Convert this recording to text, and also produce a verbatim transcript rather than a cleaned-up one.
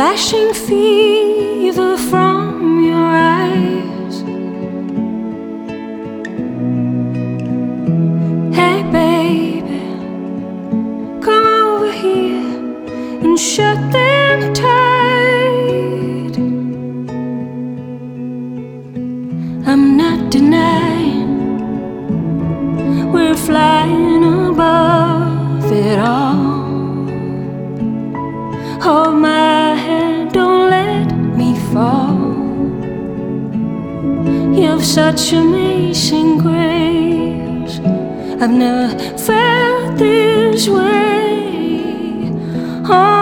flashing fever from your eyes. Hey baby, come over here and shut them tight. I'm not denying we're flying above it all. Hold my hand, don't let me fall. You have such amazing grace. I've never felt this way. Oh,